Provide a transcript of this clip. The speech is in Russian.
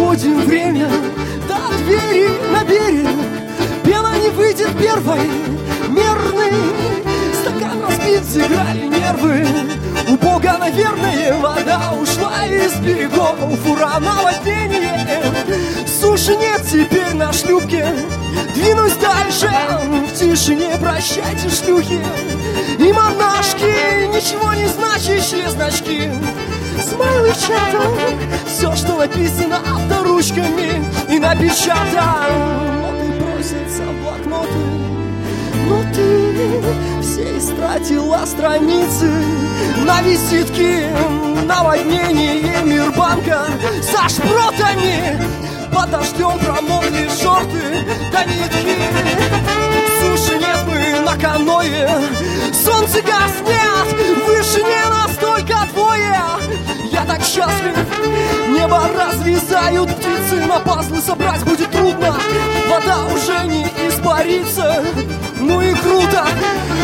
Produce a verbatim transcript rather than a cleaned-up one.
проводим время до двери на берег. Пена не выйдет первой, мерный стакан разбит, заиграли нервы. У Бога, наверное, вода ушла из берегов. Фура наводнение, суши нет теперь на шлюпке. Двинусь дальше, в тишине прощайте, шлюхи и монашки, ничего не значащие значки. Смайлы чатом, все, что написано авторучками и напечатан. Ноты просятся в блокноты, но ты все истратила страницы на визитки, наводнение Мирбанка со шпротами. Под дождем промокли шорты до нитки. Суши нет, мы на каное. Солнце гаснет, выше не настолько двое. Я так счастлив, небо разрезают птицы. На пазлы собрать будет трудно, вода уже не испарится. Ну и круто,